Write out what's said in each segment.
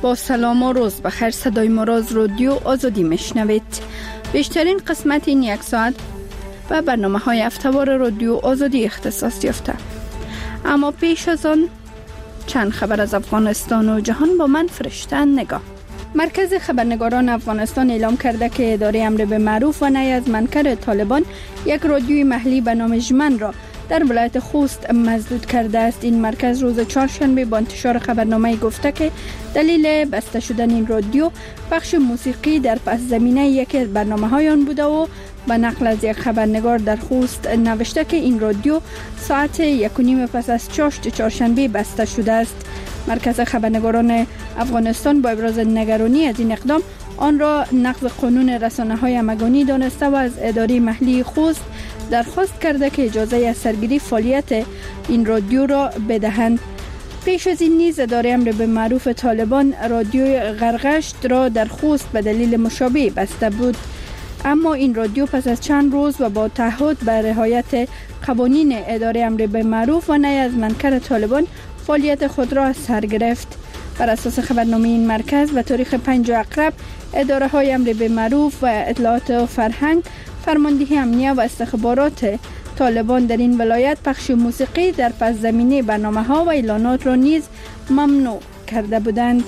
با سلام و روز بخیر. صدای ما را از رادیو آزادی میشنوید. بیشترین قسمت این یک ساعت و برنامه های هفته‌وار رادیو آزادی اختصاص یافته. اما پیش از آن چند خبر از افغانستان و جهان با من فرشته نگاه. مرکز خبرنگاران افغانستان اعلام کرده که اداره امر به معروف و نهی از منکر طالبان یک رادیوی محلی به نام ژمن را در ولایت خوست مسدود کرده است. این مرکز روز چهارشنبه با انتشار خبرنامه گفته که دلیل بسته شدن این رادیو بخش موسیقی در پس زمینه یکی برنامه‌های آن بوده و به نقل از یک خبرنگار در خوست نوشته که این رادیو ساعت 1:30 پس از چهارشنبه بسته شده است. مرکز خبرنگاران افغانستان با ابراز نگرانی از این اقدام آن را نقض قانون رسانه‌های همگانی دانسته و از اداره محلی خوست درخواست کرده که اجازه از سرگیری فعالیت این رادیو را بدهند. پیش از این نیز اداره امر به معروف طالبان رادیوی غرغشت را در خوست به دلیل مشابه بسته بود، اما این رادیو پس از چند روز و با تعهد به رعایت قوانین اداره امر به معروف و نهی از منکر طالبان فعالیت خود را از سر گرفت. بر اساس خبرنامه این مرکز به تاریخ 5 اکتبر اداره های امر به معروف و اطلاعات و فرهنگ، فرماندهی امنیه و استخبارات طالبان در این ولایت پخش موسیقی در پس زمینه برنامه‌ها و اعلانات را نیز ممنوع کرده بودند.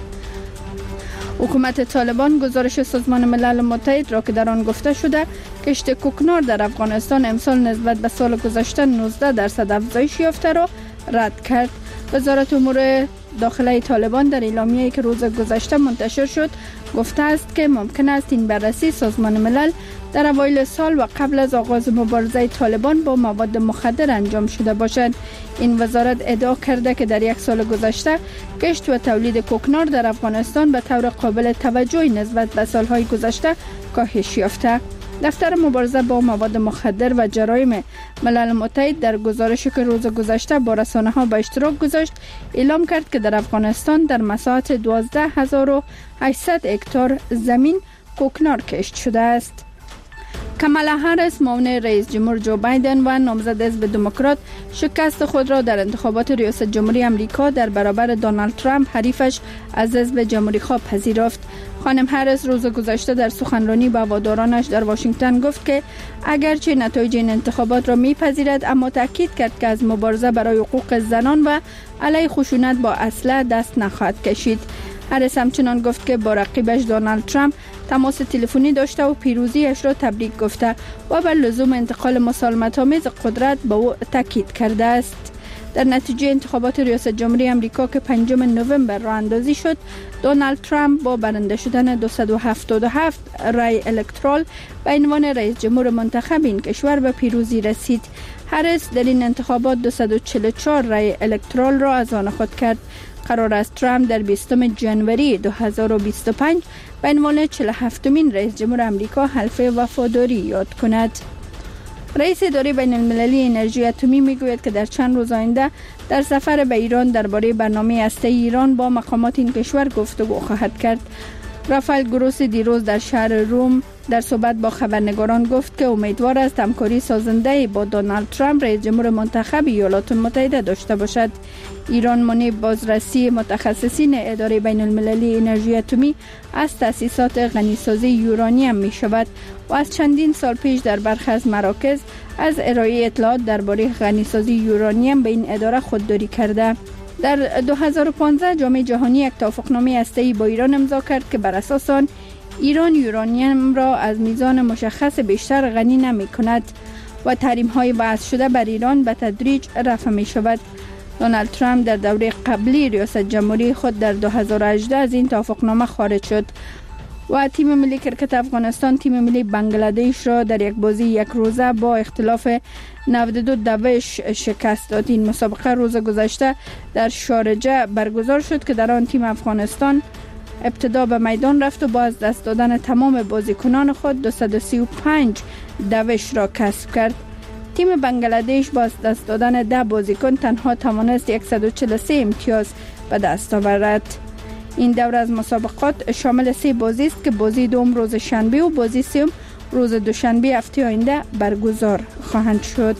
حکومت طالبان گزارش سازمان ملل متحد را که در آن گفته شده کشت کوکنار در افغانستان امسال نسبت به سال گذشته 19% افزایش یافته را رد کرد. وزارت امور داخله طالبان در اعلامیه‌ای که روز گذشته منتشر شد گفته است که ممکن است این بررسی سازمان ملل در اوایل سال و قبل از آغاز مبارزه طالبان با مواد مخدر انجام شده باشد. این وزارت ادعا کرده که در یک سال گذشته کشت و تولید کوکنار در افغانستان به طور قابل توجهی نسبت به سالهای گذشته کاهش یافته. دفتر مبارزه با مواد مخدر و جرایم ملل متحد در گزارشی که روز گذشته با رسانه‌ها به اشتراک گذاشت اعلام کرد که در افغانستان در مساحت 12800 هکتار زمین کوکنار کشت شده است. کامالا هریس معاون رئیس جمهور جو بایدن و نامزد حزب دموکرات شکست خود را در انتخابات ریاست جمهوری آمریکا در برابر دونالد ترامپ حریفش از حزب جمهوری خواه پذیرفت. خانم هریس روز گذشته در سخنرانی با هوادارانش در واشنگتن گفت که اگرچه نتایج این انتخابات را میپذیرد، اما تاکید کرد که از مبارزه برای حقوق زنان و علیه خشونت با اسلحه دست نخواهد کشید. هریس همچنان گفت که با رقیبش دونالد ترامپ تماس تلفنی داشته و پیروزیش را تبریک گفته و بر لزوم انتقال مسالمت‌آمیز قدرت به او تاکید کرده است. در نتیجه انتخابات ریاست جمهوری آمریکا که 5 نوامبر راه اندازی شد، دونالد ترامپ با برنده شدن 277 رای الکترال به عنوان رئیس جمهور منتخب این کشور به پیروزی رسید. هریس در این انتخابات 244 رای الکترال را از آن خود کرد. قرار است ترامپ در 20 ژانویه 2025 به عنوان 47مین رئیس جمهور آمریکا حلف وفاداری یاد کند. رئیس اداره بین المللی انرژی اتمی میگوید که در چند روز آینده در سفر به ایران درباره برنامه هسته‌ای ایران با مقامات این کشور گفتگو خواهد کرد. رافائل گروسی دیروز در شهر روم در صحبت با خبرنگاران گفت که امیدوار است همکاری سازنده با دونالد ترامپ رئیس جمهور منتخب ایالات متحده داشته باشد. ایران مانع بازرسی متخصصین اداره بین المللی انرژی اتمی از تأسیسات غنیسازی یورانیم می شود و از چندین سال پیش در برخی از مراکز از ارائه اطلاعات درباره غنیسازی یورانیم به این اداره خودداری کرده. در 2015 جامعه جهانی یک توافقنامه هسته‌ای با ایران امضا کرد که بر اساس آن ایران یورانیم را از میزان مشخص بیشتر غنی نمی کند و تحریم‌های وضع شده بر ایران به تدریج رفع می شود. دونالد ترامپ در دوره قبلی ریاست جمهوری خود در 2018 از این توافقنامه خارج شد و تیم ملی کرکت افغانستان تیم ملی بنگلادش را در یک بازی یک روزه با اختلاف 92 شکست داد. این مسابقه روز گذشته در شارجه برگزار شد که در آن تیم افغانستان ابتدا به میدان رفت و با از دست دادن تمام بازیکنان خود 235 دوش را کسب کرد. تیم بنگلادش با از دست دادن 10 بازیکن تنها توانست 143 امتیاز به دست آورد. این دوره از مسابقات شامل 3 بازی است که بازی دوم روز شنبه و بازی سوم روز دوشنبه هفته آینده برگزار خواهند شد.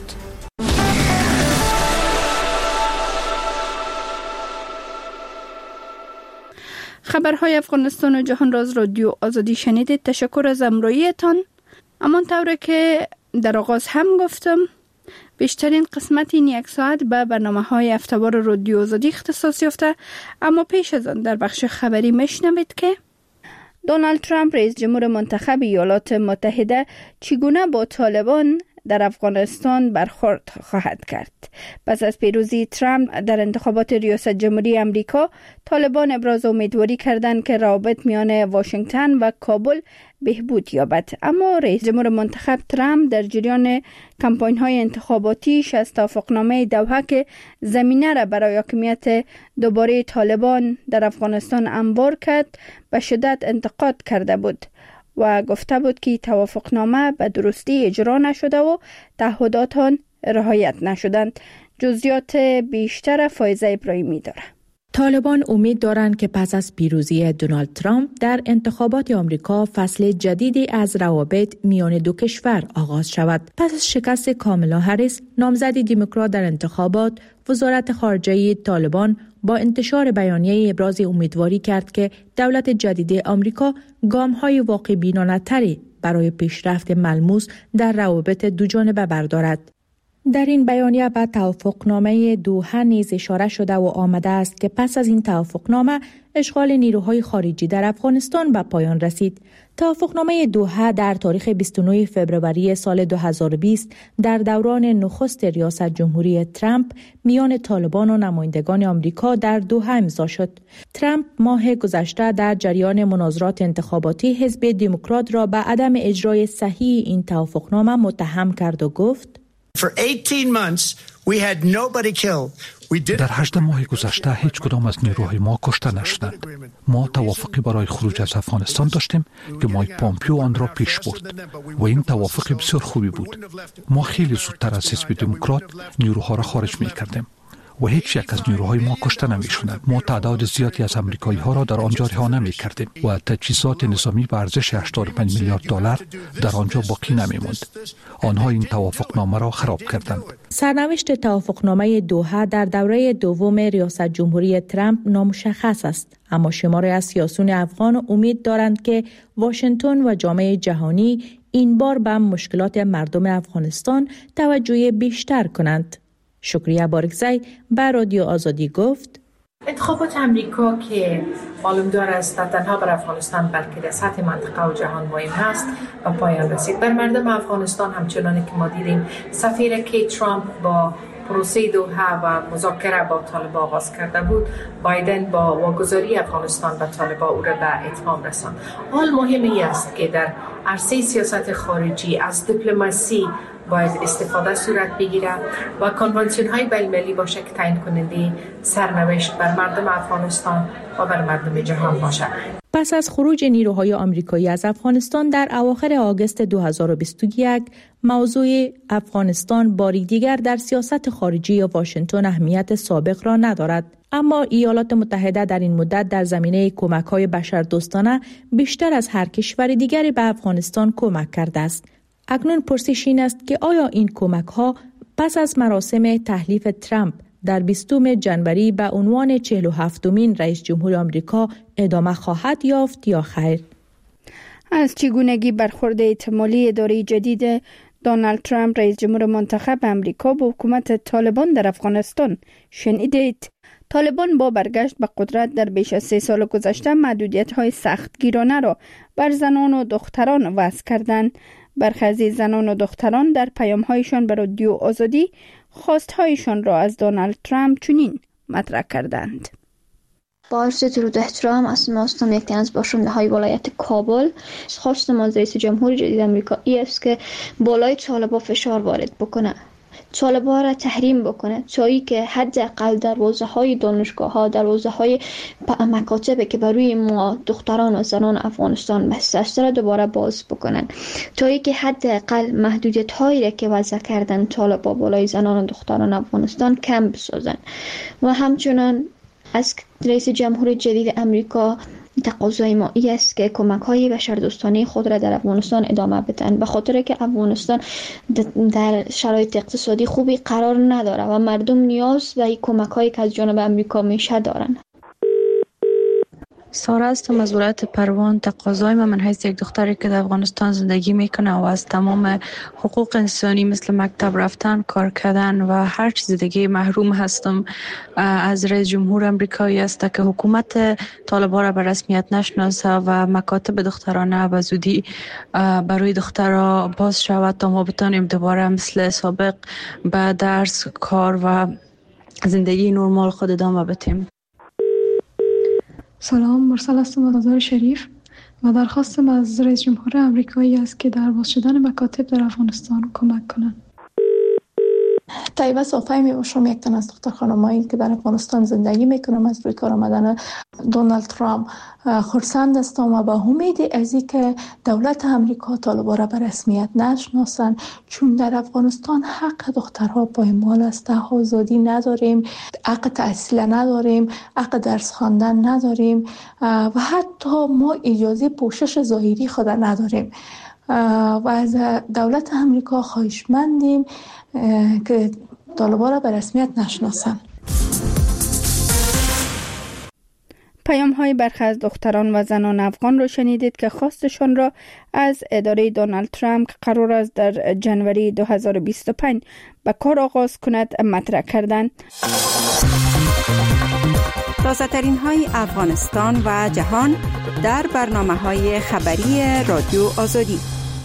خبرهای افغانستان و جهان را از رادیو آزادی شنیدید. تشکر از همراهیتان. همانطور که در آغاز هم گفتم، بیشترین قسمت این یک ساعت به برنامه‌های هفته‌وار رادیو آزادی اختصاص یافته، اما پیش از آن در بخش خبری میشنوید که دونالد ترامپ رئیس جمهور منتخب ایالات متحده چگونه با طالبان در افغانستان برخورد خواهد کرد. پس از پیروزی ترامپ در انتخابات ریاست جمهوری امریکا، طالبان ابراز امیدواری کردند که روابط میان واشنگتن و کابل بهبود یابد. اما رئیس جمهور منتخب ترامپ در جریان کمپاین‌های انتخاباتیش از توافقنامه دوحه که زمینه را برای حاکمیت دوباره طالبان در افغانستان هموار کرد به شدت انتقاد کرده بود و گفته بود که توافقنامه به درستی اجرا نشده و تعهدات آن رعایت نشدند. جزئیات بیشتر فایزه ابراهیمی داره. طالبان امید دارند که پس از پیروزی دونالد ترامپ در انتخابات آمریکا فصل جدیدی از روابط میان دو کشور آغاز شود. پس از شکست کامالا هریس نامزد دموکرات در انتخابات، وزارت خارجه طالبان با انتشار بیانیه ابراز امیدواری کرد که دولت جدید آمریکا گام‌های واقع بینانه‌تری برای پیشرفت ملموس در روابط دوجانبه بردارد. در این بیانیه به توافقنامه دوحه نیز اشاره شده و آمده است که پس از این توافقنامه اشغال نیروهای خارجی در افغانستان به پایان رسید. توافقنامه دوحه در تاریخ 29 فوریه سال 2020 در دوران نخست ریاست جمهوری ترامپ میان طالبان و نمایندگان آمریکا در دوحه امضا شد. ترامپ ماه گذشته در جریان مناظرات انتخاباتی حزب دموکرات را به عدم اجرای صحیح این توافقنامه متهم کرد و گفت: در 18 ماه گذشته هیچ کدام از نیروهای ما کشته نشدند. ما توافقی برای خروج از افغانستان داشتیم که مایک پامپیو آن را پیش برد و این توافق بسیار خوبی بود. ما خیلی زودتر از حزب دموکرات نیروها را خارج می کردیم و هیچ یک از نیروهای ما کشته نمی شدند. ما تعداد زیادی از امریکایی ها را در آنجا رها نمی کردیم و تجهیزات نظامی به ارزش 85 میلیارد دلار در آنجا باقی نمی ماند. آنها این توافقنامه را خراب کردند. سرنوشت توافقنامه دوحه در دوره دوم ریاست جمهوری ترامپ نامشخص است، اما شماری از سیاسیون افغان امید دارند که واشنگتن و جامعه جهانی این بار به مشکلات مردم افغانستان توجه بیشتر کنند. شکریه بارکزی به رادیو آزادی گفت: انتخابات امریکا که معلومدار است نه تنها بر افغانستان بلکه در سطح منطقه و جهان مهم است و پایان رسید. بر مردم افغانستان همچنان که ما دیدیم سفیر که ترامپ با پروسه دوحه و مذاکره با طالبان آغاز کرده بود، بایدن با واگذاری افغانستان به طالبان او را به اتمام رساند. حال مهمی است که در عرصه سیاست خارجی از دیپلماسی باید استفاده صورت بگیره و کنوانسیون های بین‌المللی باشه که تعیین کننده سرنوشت بر مردم افغانستان و بر مردم جهان باشه. پس از خروج نیروهای آمریکایی از افغانستان در اواخر آگوست 2021، موضوع افغانستان باری دیگر در سیاست خارجی واشنگتن اهمیت سابق را ندارد. اما ایالات متحده در این مدت در زمینه کمک‌های بشردوستانه بیشتر از هر کشور دیگری به افغانستان کمک کرده است. اکنون پرسش این است که آیا این کمک‌ها پس از مراسم تحلیف ترامپ در 20 جنوری به عنوان 47مین رئیس جمهور آمریکا ادامه خواهد یافت یا خیر؟ از چگونگی برخورد احتمالی اداره جدید دونالد ترامپ رئیس جمهور منتخب آمریکا با حکومت طالبان در افغانستان شنیدید. طالبان با برگشت به قدرت در بیش از 3 سال گذشته محدودیت‌های سختگیرانه را بر زنان و دختران وضع کردند. برخی از زنان و دختران در پیام‌هایشان به رادیو آزادی خواست‌هایشان را از دونالد ترامپ چنین مطرح کردند: با عرض درود و احترام، اسم هستم یک تن از باشنده‌های ولایت کابل. خواست ما از رئیس جمهور جدید آمریکا است که بالای طالبان فشار وارد بکنه، طالبان را تحریم بکنه تا اینکه حداقل دروازه‌های دانشگاه‌ها، دروازه‌های مکاتب که برای ما دختران و زنان افغانستان بسته است را دوباره باز بکنن، تا اینکه حداقل محدودیت‌هایی را که وضع کردن طالبان بالای زنان و دختران افغانستان کم بسازن. و همچنان از رئیس جمهور جدید امریکا تقاضای ما است که کمک‌های بشردوستانه خود را در افغانستان ادامه بدن، به خاطر که افغانستان در شرایط اقتصادی خوبی قرار نداره و مردم نیاز به کمک‌هایی که از جانب امریکا میشه دارن. ساره هستم از ولایت پروان. تقاضای من حیث یک دختری که در افغانستان زندگی میکنه و از تمام حقوق انسانی مثل مکتب رفتن، کار کردن و هر چیز دیگه محروم هستم از رئیس جمهور امریکایی است که حکومت طالبان را به رسمیت نشناسه و مکاتب دخترانه به زودی برای دخترها باز شود تا ما بتانیم دوباره مثل سابق به درس، کار و زندگی نرمال خود ادامه بدیم. سلام، مرسل هستم از مزار شریف و درخواستم از رئیس جمهور امریکایی است که در باز شدن مکاتب در افغانستان کمک کنند. طیبه صافی باشم، یک تن از دختر خانمایی که در افغانستان زندگی میکنم. از روی کار آمدن دونالد ترامپ خرسند هستم و با امید از اینکه دولت امریکا طالبان را به رسمیت نشناسن، چون در افغانستان حق دخترها پایمال است. آزادی نداریم، حق تحصیل نداریم، حق درس خواندن نداریم و حتی ما اجازه پوشش ظاهری خود نداریم و از دولت امریکا خواهشمندیم که طالبان را به رسمیت نشناسن. پیام های برخی از دختران و زنان افغان رو شنیدید که خواستشان را از اداره دونالد ترامپ که قرار است در جنوری 2025 به کار آغاز کند مطرح کردند. تازه ترین های افغانستان و جهان در برنامه های خبری رادیو آزادی.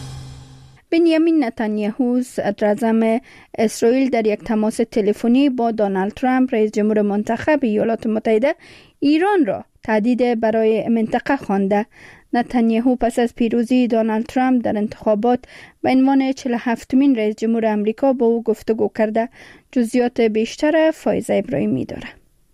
بنیامین نتانیاهو صدراعظم اسرائیل در یک تماس تلفنی با دونالد ترامپ رئیس جمهور منتخب ایالات متحده ایران را تهدید برای منطقه خوانده. نتانیاهو پس از پیروزی دونالد ترامپ در انتخابات به عنوان 47مین رئیس جمهور امریکا با او گفتگو کرده. جزئیات بیشتر فایزه ابراهیمی داره.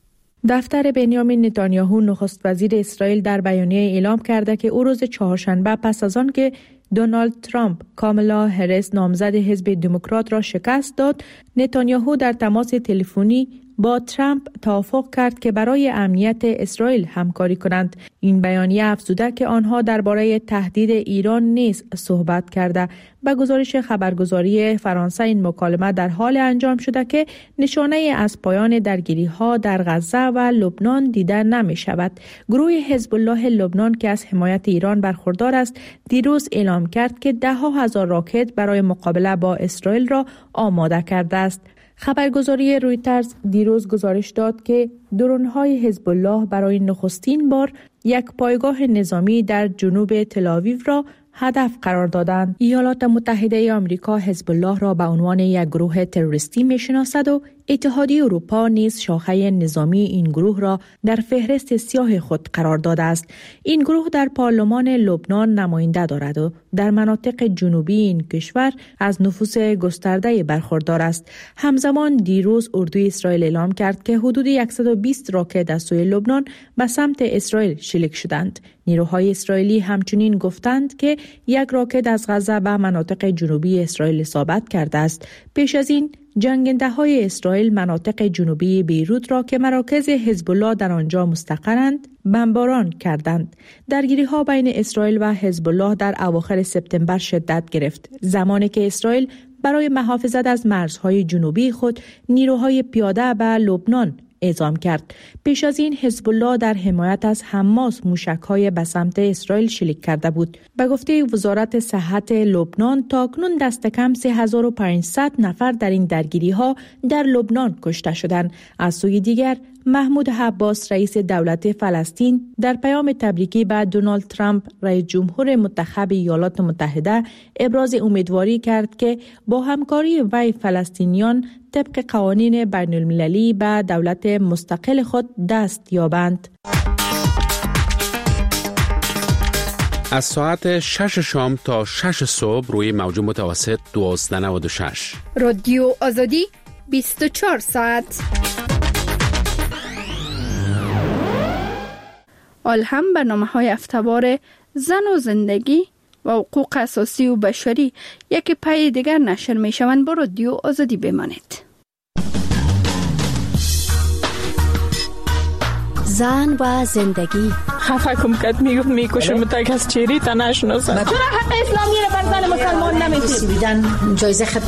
دفتر بنیامین نتانیاهو نخست وزیر اسرائیل در بیانیه اعلام کرده که او روز چهارشنبه پس از آن که دونالد ترامپ کامالا هریس نامزد حزب دموکرات را شکست داد، نتانیاهو در تماس تلفنی با ترامپ توافق کرد که برای امنیت اسرائیل همکاری کنند. این بیانیه افزوده که آنها درباره تهدید ایران نیز صحبت کرده. به گزارش خبرگزاری فرانسه این مکالمه در حال انجام شده که نشانه از پایان درگیری‌ها در غزه و لبنان دیده نمی شود. گروه حزب الله لبنان که از حمایت ایران برخوردار است، دیروز اعلام کرد که 10,000 راکت برای مقابله با اسرائیل را آماده کرده است. خبرگزاری رویترز دیروز گزارش داد که درون‌های حزب الله برای نخستین بار یک پایگاه نظامی در جنوب تل‌آویو را هدف قرار دادند. ایالات متحده آمریکا حزب الله را به عنوان یک گروه تروریستی می‌شناسد و اتحادیه اروپا نیز شاخه نظامی این گروه را در فهرست سیاه خود قرار داده است. این گروه در پارلمان لبنان نماینده دارد و در مناطق جنوبی این کشور از نفوذ گسترده برخوردار است. همزمان دیروز اردوی اسرائیل اعلام کرد که حدود 120 راکت از سوی لبنان به سمت اسرائیل شلیک شدند. نیروهای اسرائیلی همچنین گفتند که یک راکت از غزه به مناطق جنوبی اسرائیل اصابت کرده است. پیش از این جنگنده‌های اسرائیل مناطق جنوبی بیروت را که مراکز حزب الله در آنجا مستقرند بمباران کردند. درگیری‌ها بین اسرائیل و حزب الله در اواخر سپتامبر شدت گرفت، زمانی که اسرائیل برای محافظت از مرزهای جنوبی خود نیروهای پیاده به لبنان اعزام کرد. پیش از این حزب الله در حمایت از حماس موشک‌های به سمت اسرائیل شلیک کرده بود. به گفته وزارت صحت لبنان تاکنون دست کم 3500 نفر در این درگیری‌ها در لبنان کشته شدند. از سوی دیگر محمود عباس رئیس دولت فلسطین در پیام تبریکی به دونالد ترامپ رئیس جمهور منتخب ایالات متحده ابراز امیدواری کرد که با همکاری وی فلسطینیان طبق قوانین بین المللی به دولت مستقل خود دست یابند. از ساعت 6 شام تا 6 صبح روی موج متوسط 1296 رادیو آزادی 24 ساعت. هم برنامه‌های هفته‌وار زن و زندگی و حقوق اساسی و بشری یک پای دیگر نشر می‌شوند. با رادیو آزادی بمانید. زن و زندگی. خفه کم کد میکشم تا کس چیری تا نشناسم. چرا حق اسلامی را بر زن مسلمان نمیدید؟ جایزه